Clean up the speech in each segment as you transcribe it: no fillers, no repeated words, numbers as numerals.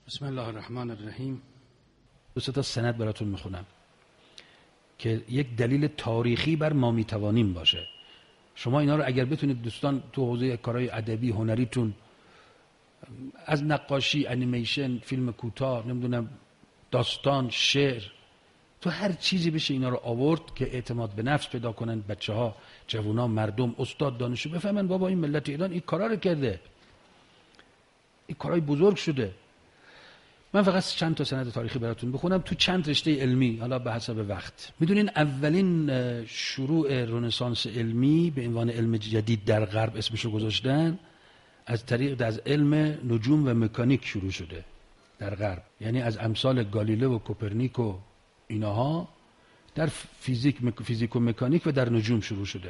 بسم الله الرحمن الرحیم. دو تا سند براتون میخونم که یک دلیل تاریخی بر ما میتوانیم باشه. شما اینا رو اگر بتونید دوستان تو حوزه کارهای ادبی هنریتون، از نقاشی، انیمیشن، فیلم کوتاه، نمیدونم داستان، شعر، تو هر چیزی بشه اینا رو آورد که اعتماد به نفس پیدا کنن بچه‌ها، جوونا، مردم، استاد، دانشجو بفهمن بابا این ملت ایران این کارا رو کرده، این کارهای بزرگ شده. من فقط چند تا سند تاریخی براتون بخونم تو چند رشته علمی، حالا به حسب وقت. میدونین اولین شروع رنسانس علمی به عنوان علم جدید در غرب اسمشو گذاشتن از طریق از علم نجوم و مکانیک شروع شده در غرب، یعنی از امثال گالیله و کوپرنیک و اینها در فیزیک و مکانیک و در نجوم شروع شده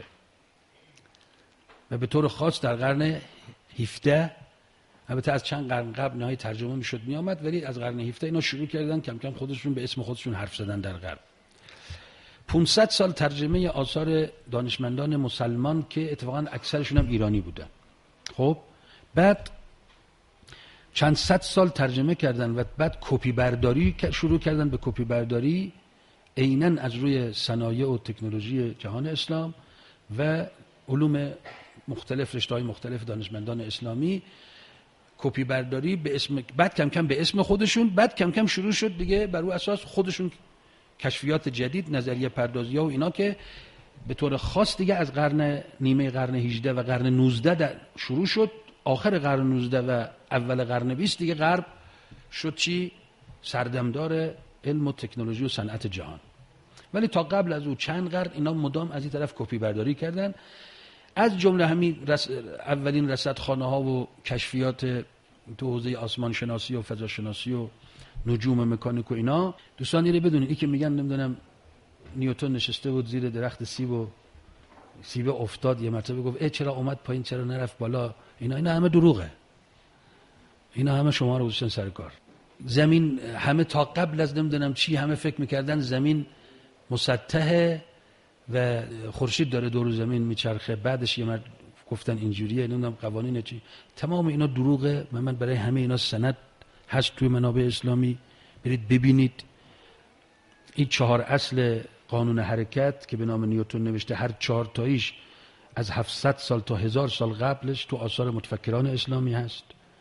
و به طور خاص در قرن 17. البته از چند قرن قبل نهایی ترجمه میشد میامد، ولی از قرن 17 اینا شروع کردن کم کم خودشون به اسم خودشون حرف زدن در غرب. 500 سال ترجمه آثار دانشمندان مسلمان که اتفاقا اکثرشون هم ایرانی بودن. خب بعد چند صد سال ترجمه کردن و بعد کپی برداری شروع کردن به کپی برداری عیناً از روی صنایع و تکنولوژی جهان اسلام و علوم مختلف، رشته‌های مختلف دانشمندان اسلامی، کپی برداری به اسم، بعد کم کم به اسم خودشون، بعد کم کم شروع شد دیگه بر روی اساس خودشون کشفیات جدید، نظریه پردازی‌ها و اینا که به طور خاص دیگه از نیمه قرن 18 و قرن 19 شروع شد. آخر قرن 19 و اول قرن 20 دیگه غرب شد چی؟ سردمدار علم و تکنولوژی و صنعت جهان. ولی تا قبل از او چند قرن اینا مدام از این طرف کپی برداری کردن، از جمله همین اولین رصدخانه ها و کشفیات تو حوزه آسمان شناسی و فضا شناسی و نجوم مکانیک و اینا. دوستان یه بدونید این که میگن نمیدونم نیوتن نشسته بود زیر درخت سیب افتاد یه مرتبه گفت چرا اومد پایین چرا نرفت بالا، اینا همه دروغه. اینا همه شما رو گذاشتن سر کار. زمین همه تا قبل از نمیدونم چی همه فکر میکردن زمین مسطحه و خورشید داره دور زمین میچرخه، بعدش یه مرد گفتن اینجوریه، نمیدونم قوانین چی. تمام اینا دروغه. من برای همه اینا سند هست توی منابع اسلامی، برید ببینید. این 4 اصل قانون حرکت که به نام نیوتن نوشته، هر 4 تاییش از 700 سال تا 1000 سال قبلش تو آثار متفکران اسلامی هست.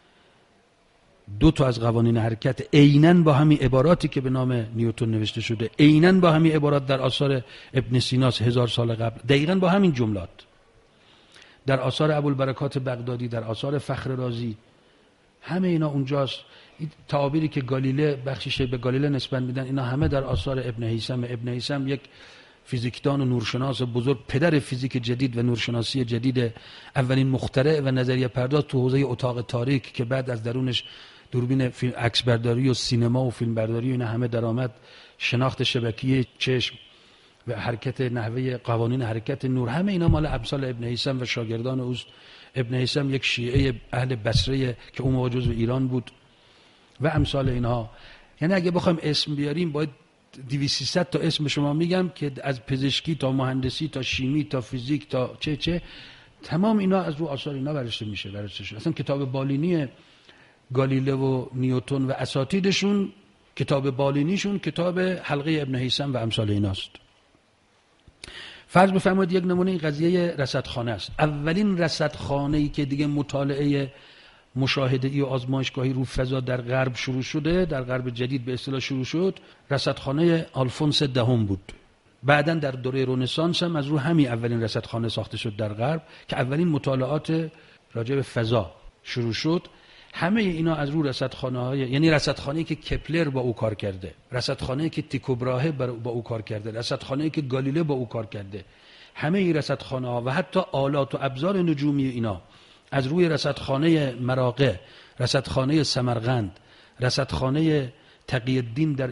2 تا از قوانین حرکت عیناً با همین عباراتی که به نام نیوتن نوشته شده، عیناً با همین عبارات در آثار ابن سینا 1000 سال قبل، دقیقاً با همین جملات در آثار ابوالبرکات بغدادی، در آثار فخر رازی، همه اینا اونجاست. این تعابیری که گالیله بخشش به گالیله نسبت میدن، اینا همه در آثار ابن هیثم. ابن هیثم یک فیزیکدان و نورشناس بزرگ، پدر فیزیک جدید و نورشناسی جدید، اولین مخترع و نظریه پرداز تو حوزه اتاق تاریک که بعد از درونش دوربین عکس برداری و سینما و فیلم برداری و اینا همه درآمد، شناخت شبکیه چشم و حرکت، نحوه قوانین حرکت نور، همه اینا مال امثال ابن هیثم و شاگردان اوست. ابن هیثم یک شیعه اهل بصره که اون موقع جزو ایران بود و امثال اینها. یعنی اگه بخوایم اسم بیاریم باید 200-300 تا اسم شما میگم که از پزشکی تا مهندسی تا شیمی تا فیزیک تا چه تمام اینا از رو آثار اینا بررسی میشه. اصلا کتاب بالینی گالیله و نیوتن و اساتیدشون، کتاب بالینیشون کتاب حلقه ابن هیثم و امثال ایناست. فرض بفرمایید یک نمونه این قضیه رصدخانه است. اولین رصدخانه‌ای که دیگه مطالعه مشاهده‌ای و آزمایشگاهی رو فضا در غرب شروع شده، در غرب جدید به اصطلاح شروع شد، رصدخانه آلفونس دهم بود. بعداً در دوره رنسانس هم از رو همین اولین رصدخانه ساخته شد در غرب که اولین مطالعات راجع به فضا شروع شد. همه اینا از رو رصدخانه‌های، یعنی رصدخانه‌ای که کپلر با او کار کرده، رصدخانه‌ای که تیکو براهه با او کار کرده، رصدخانه‌ای که گالیله با او کار کرده، همه این رصدخانه‌ها و حتی آلات و ابزار نجومی اینا از روی رصدخانه مراغه، رصدخانه سمرقند، رصدخانه تقی الدین در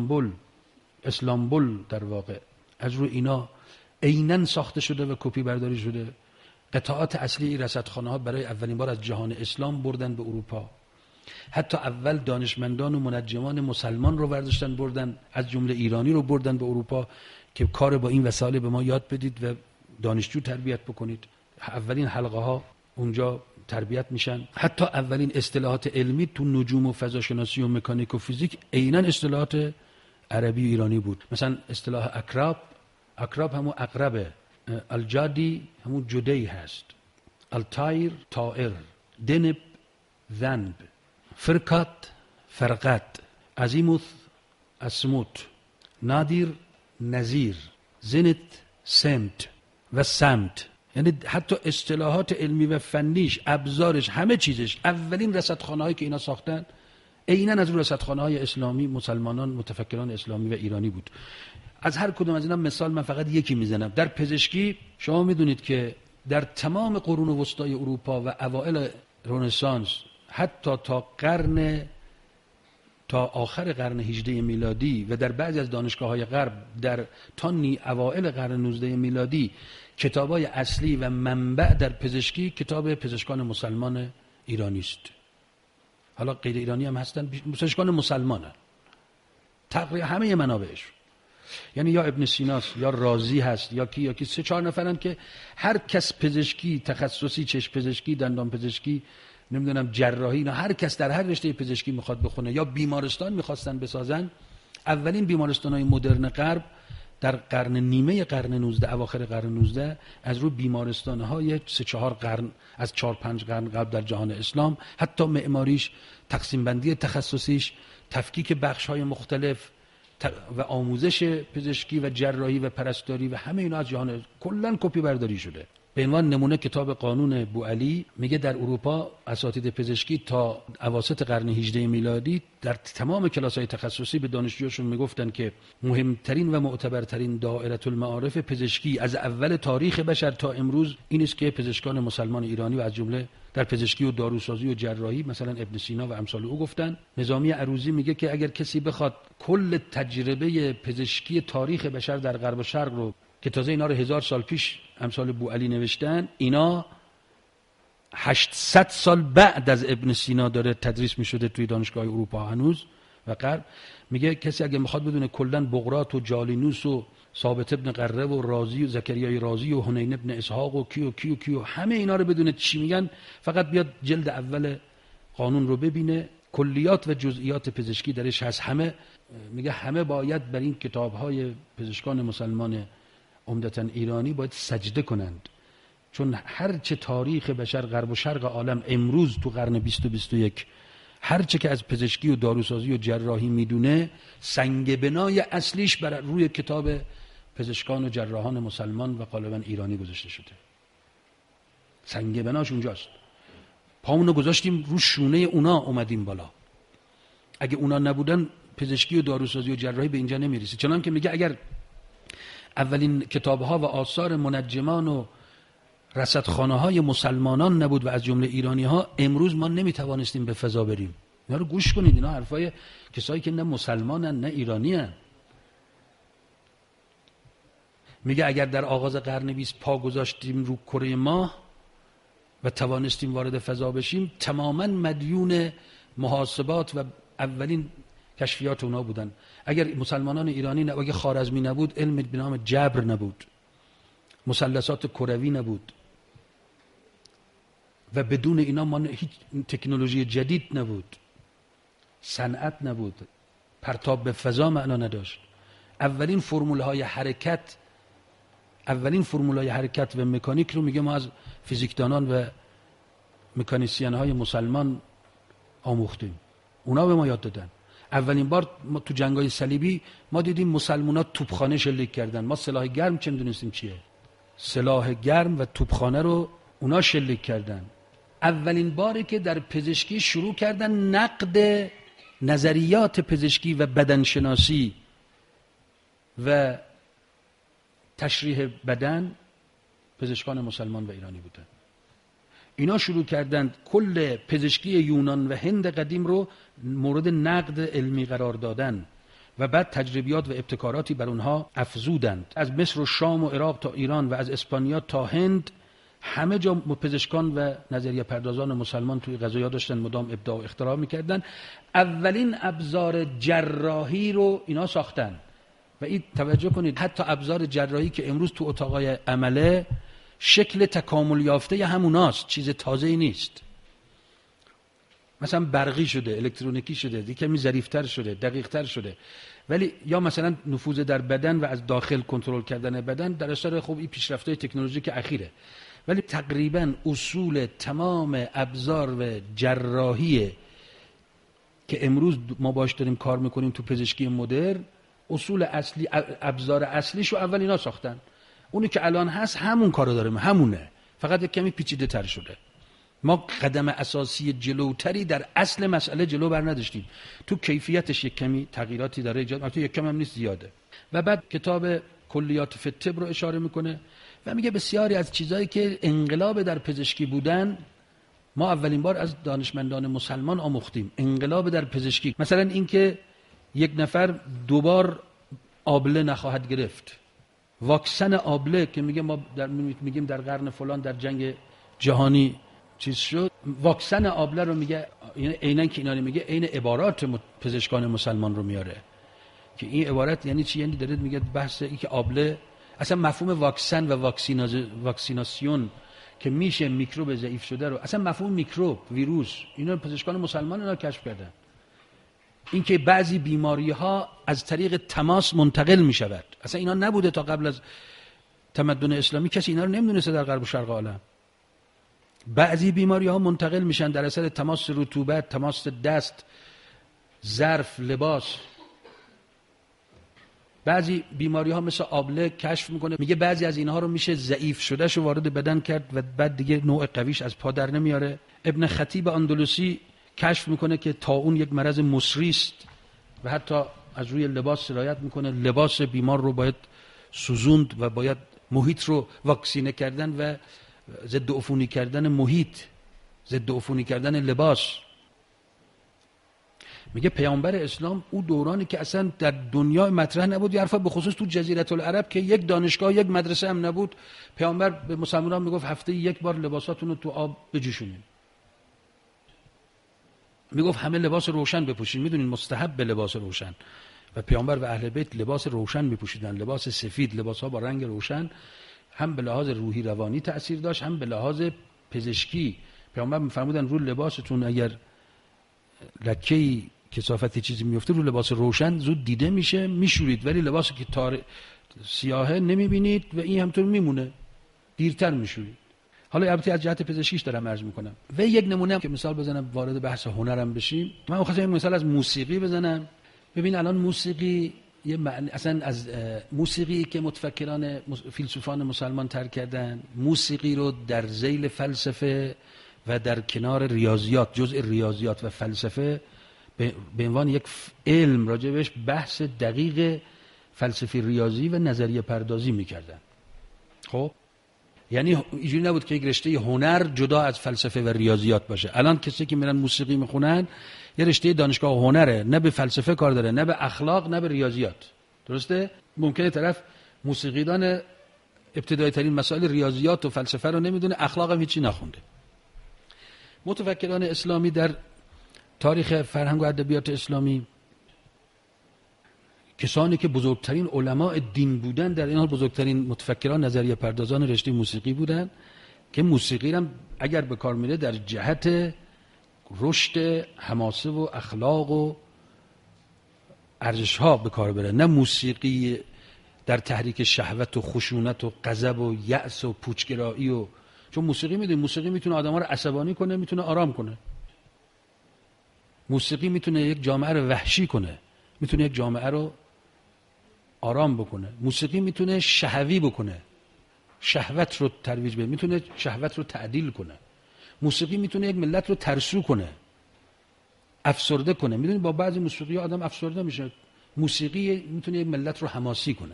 اسلامبول در واقع، از روی اینا عیناً ساخته شده و کپی برداری شده. قطعات اصلی این رصدخانه‌ها برای اولین بار از جهان اسلام بردن به اروپا. حتی اول دانشمندان و منجمان مسلمان رو برداشتن بردن، از جمله ایرانی رو بردن به اروپا که کار با این وسایل به ما یاد بدید و دانشجو تربیت بکنید. اولین حلقه ها اونجا تربیت میشن. حتی اولین اصطلاحات علمی تو نجوم و فضاشناسی و مکانیک و فیزیک عیناً اصطلاحات عربی و ایرانی بود. مثلا اصطلاح اکراب همون عقربه، الجادی همون جدی هست، الطایر طائر، دنب ذنب، فرقت، عزیموت اسموت، نادیر نظیر، زنت سمت و سمت. یعنی حتی اصطلاحات علمی و فنیش، ابزارش، همه چیزش، اولین رصدخانه‌هایی که اینا ساختن عیناً از اون رصدخانه‌های اسلامی، مسلمانان، متفکران اسلامی و ایرانی بود. از هر کدوم از اینا مثال من فقط یکی میزنم. در پزشکی شما میدونید که در تمام قرون وسطای اروپا و اوائل رنسانس حتی تا آخر قرن 18 میلادی و در بعضی از دانشگاه‌های غرب تا اوائل قرن 19 میلادی، کتابای اصلی و منبع در پزشکی کتاب پزشکان مسلمان ایرانی است. حالا غیر ایرانی هم هستن، پزشکان مسلمانن تقریبا همه منابعش. یعنی یا ابن سیناست، یا رازی هست، یا کی 3-4 نفرن که هر کس پزشکی تخصصی، چشم پزشکی، دندان پزشکی، نمیدونم جراحی، نه هر کس در هر رشته پزشکی میخواد بخونه یا بیمارستان میخواستن بسازن. اولین بیمارستان‌های مدرن غرب در نیمه قرن 19، اواخر قرن 19 از روی بیمارستان‌های 3-4 قرن، از 4-5 قرن قبل در جهان اسلام، حتی معماریش، تقسیم بندی تخصصیش، تفکیک بخش‌های مختلف و آموزش پزشکی و جراحی و پرستاری و همه اینا از جهان کلاً کپی برداری شده. به عنوان نمونه کتاب قانون بوعلی میگه در اروپا اساتید پزشکی تا اواسط قرن 18 میلادی در تمام کلاس‌های تخصصی به دانشجویاشون میگفتن که مهمترین و معتبرترین دائره المعارف پزشکی از اول تاریخ بشر تا امروز این است که پزشکان مسلمان ایرانی و از جمله در پزشکی و داروسازی و جراحی مثلا ابن سینا و امثال او گفتن. نظامی عروضی میگه که اگر کسی بخواد کل تجربه پزشکی تاریخ بشر در غرب و شرق رو، که تازه اینا رو 1000 سال پیش امثال بوعلی نوشتن، اینا 800 سال بعد از ابن سینا داره تدریس میشده توی دانشگاه اروپا هنوز و غرب. میگه کسی اگه میخواد بدونه کلا بقراط و جالینوس و ثابت ابن قره و رازی و زکریای رازی و حنین ابن اسحاق و کیو همه اینا رو بدونه چی میگن، فقط بیاد جلد اول قانون رو ببینه، کلیات و جزئیات پزشکی درش هست. میگه همه باید بر این کتاب‌های پزشکان مسلمان عمدتاً ایرانی باید سجده کنند، چون هر چه تاریخ بشر غرب و شرق عالم امروز تو قرن 20 و 21 هر چه که از پزشکی و داروسازی و جراحی میدونه، سنگ بنای اصلیش بر روی کتاب پزشکان و جراحان مسلمان و غالباً ایرانی گذاشته شده. سنگ بناش اونجاست. پامونو گذاشتیم رو شونه اونا اومدیم بالا. اگه اونا نبودن پزشکی و داروسازی و جراحی به اینجا نمیرسید. چنان که میگه اگر اولین کتاب‌ها و آثار منجمان و رصدخانه‌های مسلمانان نبود و از جمله ایرانی‌ها، امروز ما نمیتوانستیم به فضا بریم. اینا رو گوش کنید، اینا حرفای کسایی که نه مسلمانن نه ایرانی‌ان. میگه اگر در آغاز قرن 20 پا گذاشتیم رو کره ماه و توانستیم وارد فضا بشیم، تماماً مدیون محاسبات و اولین کشفیات اونا بودن. اگر مسلمانان ایرانی اگه خوارزمی نبود، علم به نام جبر نبود، مثلثات کروی نبود و بدون اینا ما هیچ تکنولوژی جدید نبود، صنعت نبود، پرتاب به فضا معنا نداشت. اولین فرمولهای حرکت و مکانیک رو میگه ما از فیزیکدانان و مکانیسیان‌های مسلمان آموختیم، اونا به ما یاد دادن. اولین بار ما تو جنگ‌های صلیبی ما دیدیم مسلمان‌ها توپخانه شلیک کردن. ما سلاح گرم چه می‌دونستیم چیه؟ سلاح گرم و توپخانه رو اونا شلیک کردن. اولین باری که در پزشکی شروع کردن نقد نظریات پزشکی و بدنشناسی و تشریح بدن، پزشکان مسلمان و ایرانی بودن. اینا شروع کردند کل پزشکی یونان و هند قدیم رو مورد نقد علمی قرار دادن و بعد تجربیات و ابتکاراتی بر اونها افزودند. از مصر و شام و عراق تا ایران و از اسپانیا تا هند همه جا پزشکان و نظریه پردازان مسلمان توی غذایا داشتن مدام ابداع و اختراع میکردن. اولین ابزار جراحی رو اینا ساختن و این توجه کنید، حتی ابزار جراحی که امروز تو اتاقای عمله شکل تکامل یافته هموناست، چیز تازه‌ای نیست. مثلا برقی شده، الکترونیکی شده، دیگه کمی ظریف‌تر شده، دقیق‌تر شده، ولی یا مثلا نفوذ در بدن و از داخل کنترل کردن بدن در اثر خب این پیشرفت‌های تکنولوژیک اخیره، ولی تقریبا اصول تمام ابزار و جراحی که امروز ما باش داریم کار میکنیم تو پزشکی مدرن، اصول اصلی، ابزار اصلیشو اول اینا ساختن. اونی که الان هست همون کارو داره، همونه، فقط یک کمی پیچیده تر شده. ما قدم اساسی جلوتری در اصل مسئله جلو بر نداشتیم. تو کیفیتش یک کمی تغییراتی داره ایجاد، البته یک کم هم نیست، زیاده. و بعد کتاب کلیات فی الطب رو اشاره میکنه و میگه بسیاری از چیزایی که انقلاب در پزشکی بودن ما اولین بار از دانشمندان مسلمان آموختیم. انقلاب در پزشکی، مثلا اینکه یک نفر دوبار آبله نخواهد گرفت، واکسن آبله که میگه ما میگیم در قرن فلان در جنگ جهانی چیز شد، واکسن آبله رو میگه، یعنی عیناً که اینا میگه عین عبارات پزشکان مسلمان رو میاره که این عبارت یعنی چی؟ یعنی داره میگه بحث این که آبله، اصلا مفهوم واکسن و واکسیناسیون که میشه میکروب ضعیف شده رو، اصلا مفهوم میکروب، ویروس، اینا پزشکان مسلمان اینا کشف کردن. اینکه بعضی بیماری ها از طریق تماس منتقل میشود، اصلا اینا نبوده تا قبل از تمدن اسلامی، کسی اینا رو نمیدونسته در غرب و شرق عالم. بعضی بیماری ها منتقل میشن در اثر تماس رطوبت، تماس دست، ظرف، لباس. بعضی بیماری ها مثل آبله کشف میکنه، میگه بعضی از اینها رو میشه ضعیف شده شو وارد بدن کرد و بعد دیگه نوع قویش از پا در نمیاره. ابن خطیب اندلسی کشف میکنه که طاعون یک مرض مصری است و حتی از روی لباس سرایت میکنه، لباس بیمار رو باید سوزوند و باید محیط رو واکسینه کردن و ضد عفونی کردن محیط، ضد عفونی کردن لباس. میگه پیامبر اسلام او دورانی که اصلا در دنیا مطرح نبود، یه حرفا به خصوص تو جزیره العرب که یک دانشگاه یک مدرسه هم نبود، پیامبر به مسلمانان میگفت هفته یک بار لباساتون رو تو آب بجوشونید. میگفت همه لباس روشن بپوشید، میدونین مستحب به لباس روشن، و پیامبر و اهل بیت لباس روشن میپوشیدن، لباس سفید، لباس ها با رنگ روشن، هم به لحاظ روحی روانی تأثیر داشت، هم به لحاظ پزشکی. پیامبر میفرمودن رو لباستون اگر لکه‌ای کثافتی چیزی میفته رو لباس روشن زود دیده میشه، میشورید، ولی لباسی که سیاهه نمیبینید و این همطور میمونه، دیرتر میشورید. حالا البته از جهت پزشکیش دارم عرض میکنم. و یک نمونه که مثال بزنم وارد بحث هنرم بشیم، من خواستم مثال از موسیقی بزنم. ببین الان موسیقی یه اصلا از موسیقی که متفکران فیلسوفان مسلمان ترک کردن، موسیقی رو در ذیل فلسفه و در کنار ریاضیات، جزء ریاضیات و فلسفه به عنوان یک علم راجبش بحث دقیق فلسفی ریاضی و نظریه پردازی میکردن. خب یعنی اینجوری نبود که یک رشته هنر جدا از فلسفه و ریاضیات باشه. الان کسی که میرن موسیقی میخونن یه رشته دانشگاه هنره، نه به فلسفه کار داره، نه به اخلاق، نه به ریاضیات. درسته؟ ممکنه طرف موسیقیدان ابتدایی ترین مسائل ریاضیات و فلسفه رو نمیدونه، اخلاق هم هیچی نخونده. متفکران اسلامی در تاریخ فرهنگ و ادبیات اسلامی، کسانی که بزرگترین علماء دین بودن، در این حال بزرگترین متفکران نظریه پردازان رشته موسیقی بودن که موسیقی هم اگر به کار میره در جهت رشد حماسه و اخلاق و ارزش ها به کار بره، نه موسیقی در تحریک شهوت و خشونت و غضب و یأس و پوچگرایی. و چون موسیقی میدونی، موسیقی میتونه آدما رو عصبانی کنه، میتونه آرام کنه. موسیقی میتونه یک جامعه رو وحشی کنه، میتونه یک جامعه رو آرام بکنه. موسیقی میتونه شهوی بکنه، شهوت رو ترویج بده، میتونه شهوت رو تعدیل کنه. موسیقی میتونه یک ملت رو ترسو کنه، افسرده کنه. میدونید با بعضی موسیقی آدم افسرده میشه. موسیقی میتونه یک ملت رو حماسی کنه.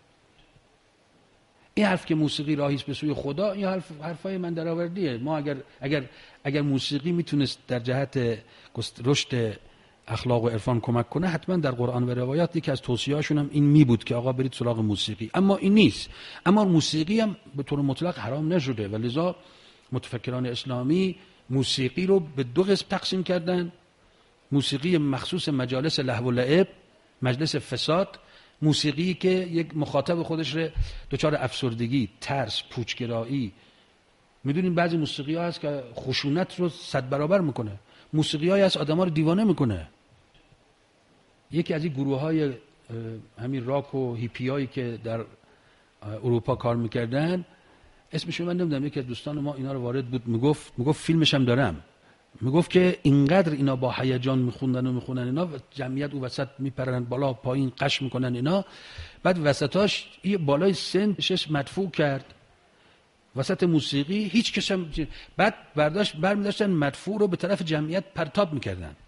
این حرف که موسیقی راهی است به سوی خدا، این حرفای من درآوردیه. ما اگر موسیقی میتونست در جهت رشد اخلاق و عرفان کمک کنه، حتما در قرآن و روایات یکی از توصیه‌هاشون هم این می بود که آقا برید سراغ موسیقی. اما این نیست. اما موسیقی هم به طور مطلق حرام نشده و لذا متفکران اسلامی موسیقی رو به دو قسم تقسیم کردن: موسیقی مخصوص مجالس لهو و لعب، مجلس فساد، موسیقی که یک مخاطب خودش رو دچار افسردگی، ترس، پوچگرایی. میدونین بعضی موسیقی ها هست که خشونت رو 100 برابر میکنه. موسیقی هایی هست آدم ها رو دیوانه میکنه. یکی از این گروه های همین راک و هیپی هایی که در اروپا کار میکردن، اسمشو من نمیدونم، یکی از دوستان ما اینا رو وارد بود، میگفت فیلمش هم دارم، میگفت که اینقدر اینا با هیجان میخونن اینا، جمعیت او وسط میپرن بالا پایین قش میکنن اینا، بعد وسطاش یه بالای سن شش مدفوع کرد وسط موسیقی، هیچ کس هم، بعد برمی‌داشتن مدفوع رو به طرف جمعیت پرتاب میکردن،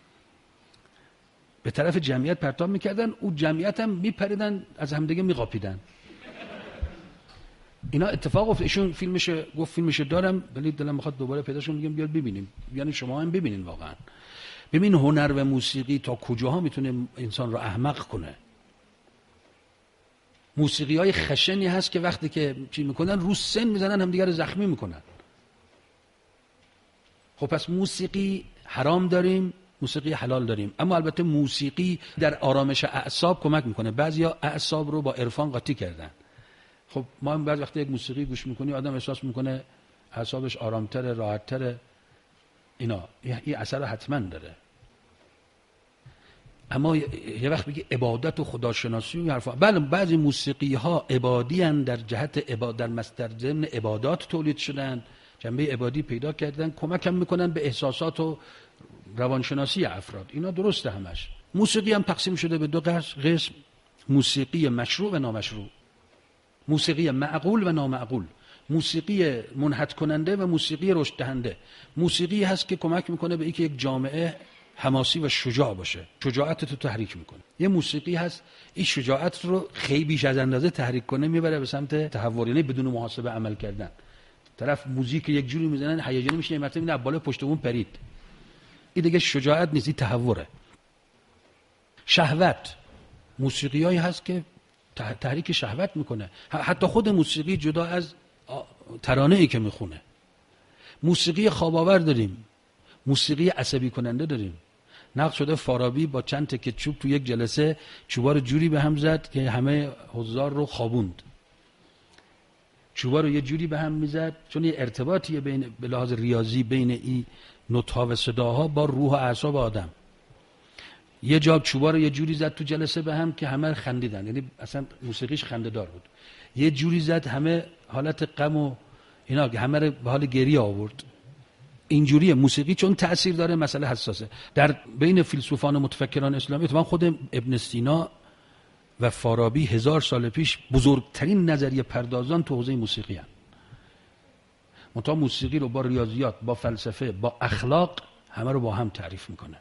به طرف جمعیت پرتاب میکردن، او جمعیت هم میپریدن از همدیگه میقاپیدن. اینا اتفاق افتاد. ایشون فیلمش دارم ولی دلم میخواد دوباره پیداش کنم، میگم بیاد ببینیم، یعنی شما هم ببینین واقعا. ببین هنر و موسیقی تا کجاها میتونه انسان رو احمق کنه. موسیقی های خشنی هست که وقتی که چی میکنن رو سن میزنن همدیگه رو زخمی میکنن. خب پس موسیقی حرام داریم، موسیقی حلال داریم، اما البته موسیقی در آرامش اعصاب کمک میکنه. بعضیا اعصاب رو با عرفان قاطی کردن. خب ما هم بعضی وقتی یک موسیقی گوش میکنی آدم احساس میکنه اعصابش آرامتره، راحتتره، اینا این اثر حتما داره. اما یه وقت بگی عبادت و خداشناسی و حرفا، بله بعضی موسیقی ها عبادی هن، در جهت در مصدر ضمن عبادات تولید شدن، جنبه عبادی پیدا کردن، کمک هم میکنن به احساسات و روانشناسی افراد. اینا درسته همش. موسیقی هم تقسیم شده به 2 قسم، موسیقی مشروع و نامشروع، موسیقی معقول و نامعقول، موسیقی منحط کننده و موسیقی رشد دهنده. موسیقی هست که کمک میکنه به اینکه یک جامعه حماسی و شجاع باشه، شجاعت رو تحریک میکنه. یه موسیقی هست این شجاعت رو خیلی بیش از اندازه تحریک کنه، میبره به سمت تهور، یعنی بدون محاسبه عمل کردن. طرف موزیک یک جوری میزنن هیجانی میشه، مرتبه میبینه بالا پشت بوم پرید. این دیگه شجاعت نیست، این تهوره. شهوت، موسیقیایی هست که تحریک شهوت میکنه. حتی خود موسیقی جدا از ترانه‌ای که میخونه. موسیقی خواب‌آور داریم، موسیقی عصبی کننده داریم. نقل شده فارابی با چند تکه چوب تو یک جلسه چوبا رو جوری به هم زد که همه حضار رو خوابوند. چوبا رو یه جوری به هم میزد چون یه ارتباطیه بین به لحاظ ریاضی بین این نوت‌ها و صداها با روح و اعصاب آدم. یه جا چوبا رو یه جوری زد تو جلسه به هم که همه خندیدن، یعنی اصلا موسیقیش خنده‌دار بود. یه جوری زد همه حالت غم و اینا که همه رو به حال گریه آورد. اینجوریه موسیقی، چون تأثیر داره، مسئله حساسه. در بین فیلسوفان و متفکران اسلامی اتفاقا خود ابن سینا و فارابی 1000 سال پیش بزرگترین نظریه پردازان تو حوزه موسیقی هستند. منتها موسیقی رو با ریاضیات، با فلسفه، با اخلاق همه رو با هم تعریف میکنه.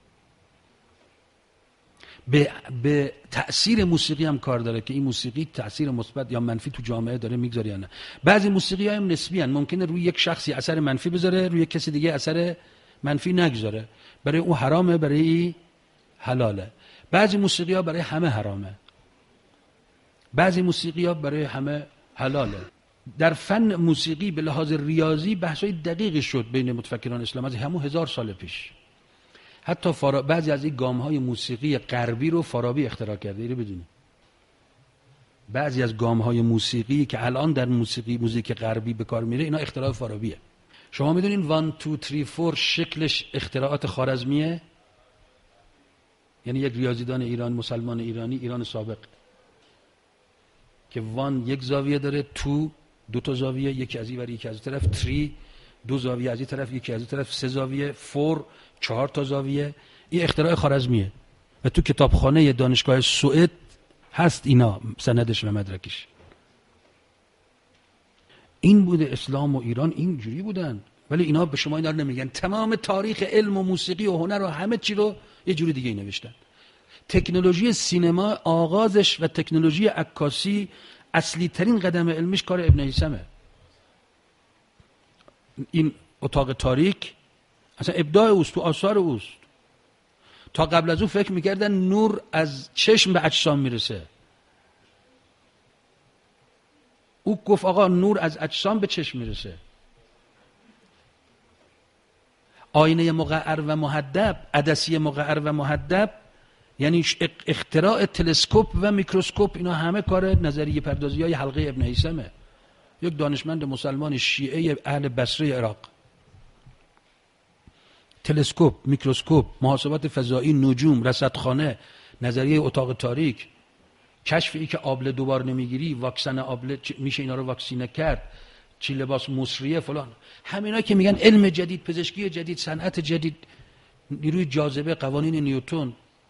به تأثیر موسیقی هم کار داره که این موسیقی تأثیر مثبت یا منفی تو جامعه داره میگذاره یا نه. بعضی موسیقی ها هم نسبی هستند، ممکنه روی یک شخصی اثر منفی بذاره، روی کسی دیگه اثر منفی نگذاره. برای او حرامه، برای حلاله. بعضی موسیقی ها برای همه حرامه، بعضی موسیقی ها برای همه حلاله. در فن موسیقی به لحاظ ریاضی بحثای دقیقی شد بین متفکران اسلام از همون 1000 سال پیش. حتی بعضی از این گام‌های موسیقی غربی رو فارابی اختراع کرده. اینو بدونید. بعضی از گام‌های موسیقی که الان در موزیک غربی به کار میره اینا اختراع فارابیه. شما میدونین 1 2 3 4 شکلش اختراعات خوارزمیه؟ یعنی یک ریاضیدان ایران، مسلمان ایرانی، ایران سابق، که 1 یک زاویه داره، 2 دو تا زاویه، یکی از این ور یکی از این طرف، 3 2 زاویه از این طرف یکی از این طرف، 3 زاویه، 4 4 تا زاویه. این اختراع خوارزمیه و تو کتابخانه دانشگاه سوئد هست اینا سندش و مدرکش. این بوده اسلام و ایران اینجوری بودن، ولی اینا به شما اینا رو نمیگن. تمام تاریخ علم و موسیقی و هنر و همه چی رو یه جوری دیگه نوشتن. تکنولوژی سینما آغازش و تکنولوژی عکاسی اصلی ترین قدم علمیش کار ابن هیثمه. این اتاق تاریک اصلا ابداع اوست، تو آثار اوست. تا قبل از اون فکر میکردن نور از چشم به اجسام میرسه. او گفت آقا نور از اجسام به چشم میرسه. آینه مقعر و محدب، عدسی مقعر و محدب یعنی اختراع تلسکوپ و میکروسکوپ اینا همه کار نظریه پردازی‌های حلقه ابن هیثمه، یک دانشمند مسلمان شیعه اهل بصره عراق. تلسکوپ، میکروسکوپ، محاسبات فضایی، نجوم، رصدخانه، نظریه اتاق تاریک، کشف ای که آبله دوبار نمیگیری، واکسن آبله میشه اینا رو واکسینه کرد، چی لباس مصریه فلان، همینا که میگن علم جدید، پزشکی جدید، صنعت جدید، نیروی جاذبه، قوانین نیوتن،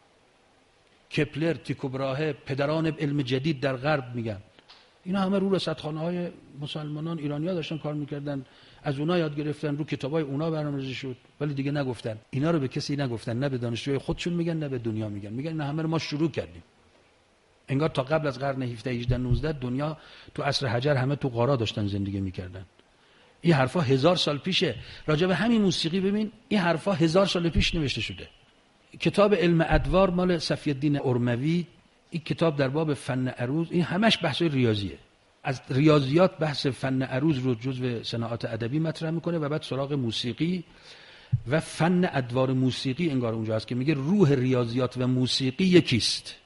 کپلر، تیکو براهه، پدران علم جدید در غرب میگن. اینا همه رو رصدخانه‌های مسلمانان ایرانی‌ها داشتن کار میکردن، از اونا یاد گرفتن، رو کتابای اونا برنامه‌ریزی شد، ولی دیگه نگفتن. اینا رو به کسی نگفتن، نه به دانشجوی خودشون میگن نه به دنیا میگن. میگن اینا همه رو ما شروع کردیم. انگار تا قبل از قرن 17 18 19 دنیا تو عصر حجر همه تو غارا داشتن زندگی میکردن. این حرفا 1000 سال پیشه. راجع به همین موسیقی ببین، این حرفا 1000 سال پیش نوشته شده. کتاب علم ادوار مال صفی الدین ارموی، این کتاب در باب فن عروض، این همش بحث ریاضیه. از ریاضیات بحث فن عروض رو جزو صناعات ادبی مطرح میکنه و بعد سراغ موسیقی و فن ادوار موسیقی انگار اونجا هست که میگه روح ریاضیات و موسیقی یکیست.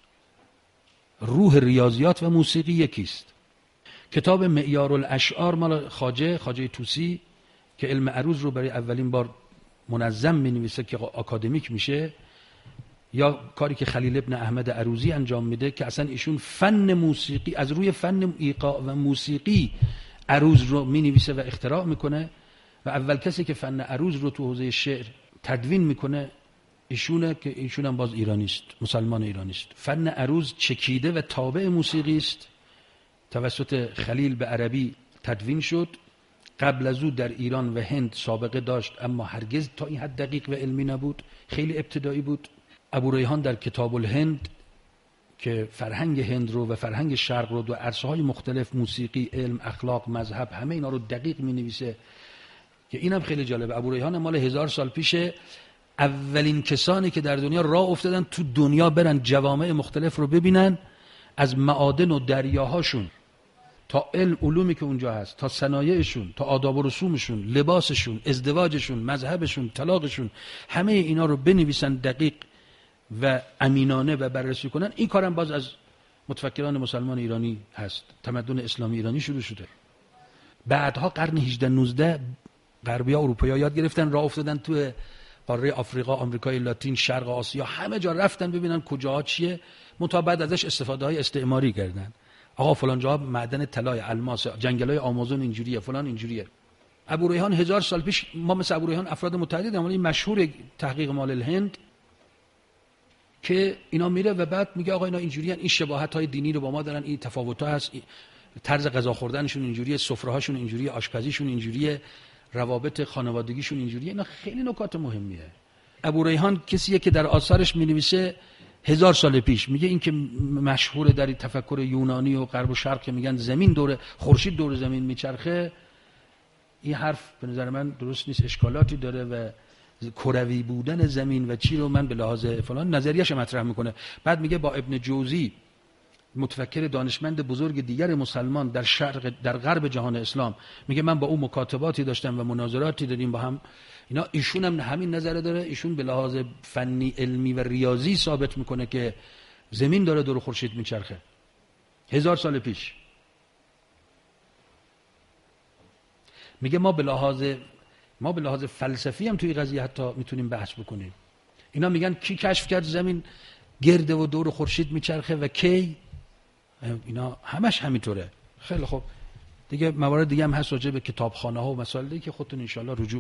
روح ریاضیات و موسیقی یکیست. کتاب معیار الاشعار مال خواجه طوسی که علم عروض رو برای اولین بار منظم می‌نویسه که آکادمیک میشه، یا کاری که خلیل ابن احمد عروضی انجام میده که اصلا ایشون فن موسیقی از روی فن ایقاع و موسیقی عروض رو مینویسه و اختراع میکنه و اول کسی که فن عروض رو تو حوزه شعر تدوین میکنه ایشونه که ایشون هم باز ایرانی است، مسلمان ایرانی است. فن عروض چکیده و تابع موسیقی است، توسط خلیل به عربی تدوین شد. قبل از او در ایران و هند سابقه داشت اما هرگز تا این حد دقیق و علمی نبود، خیلی ابتدایی بود. ابو ریحان در کتاب الهند که فرهنگ هند رو و فرهنگ شرق رو دو عرصه‌های مختلف، موسیقی، علم، اخلاق، مذهب، همه اینا رو دقیق می‌نویسه که اینم خیلی جالبه. ابو ریحان مال 1000 سال پیشه، اولین کسانی که در دنیا راه افتادن تو دنیا برن جوامع مختلف رو ببینن، از معادن و دریاهاشون تا علومی که اونجا هست، تا صنایعشون، تا آداب و رسومشون، لباسشون، ازدواجشون، مذهبشون، طلاقشون، همه اینا رو بنویسن دقیق و امینانه و بررسی کنن. این کارم باز از متفکران مسلمان ایرانی هست. تمدن اسلامی ایرانی شروع شده. بعدها قرن 18 19 غربی‌ها، اروپایی‌ها یاد گرفتن، راه افتادن تو قاره آفریقا، آمریکای لاتین، شرق آسیا، همه جا رفتن ببینن کجاها چیه، منتها بعد ازش استفاده‌های استعماری کردن. آقا فلان جا معدن طلای، الماس، جنگل‌های آمازون اینجوریه، فلان اینجوریه. ابو ریحان 1000 سال پیش، ما مثل ابو ریحان افراد متعدد، اما این مشهور تحقیق مال الهند که اینا میره و بعد میگه آقا اینا اینجوریان، این شباهت‌های دینی رو با ما دارن، این تفاوت‌ها هست، طرز غذا خوردنشون اینجوریه، سفره‌هاشون اینجوریه، آشپزیشون اینجوریه، روابط خانوادگیشون اینجوریه. اینا خیلی نکات مهمیه. ابو ریحان کسیه که در آثارش می‌نویسه 1000 سال پیش، میگه این که مشهور در تفکر یونانی و غرب و شرق که میگن زمین دور خورشید دور زمین میچرخه، این حرف به نظر من درست نیست، اشکالاتی داره و کروی بودن زمین و چی رو من به لحاظ فلان نظریه‌اش مطرح میکنه. بعد میگه با ابن جوزی، متفکر دانشمند بزرگ دیگر مسلمان در شرق در غرب جهان اسلام، میگه من با او مکاتباتی داشتم و مناظراتی داریم با هم. اینا ایشون هم همین نظر داره. ایشون به لحاظ فنی، علمی و ریاضی ثابت میکنه که زمین داره دور خورشید میچرخه 1000 سال پیش. میگه ما به لحاظ فلسفی هم توی قضیه حتی میتونیم بحث بکنیم. اینا میگن کی کشف کرد زمین گرده و دور خورشید میچرخه و کی؟ اینا همش همینطوره. خیلی خوب، دیگه موارد دیگه هم هست راجع به کتابخانه ها و مسائل دیگه که خودتون ان شاء الله رجوع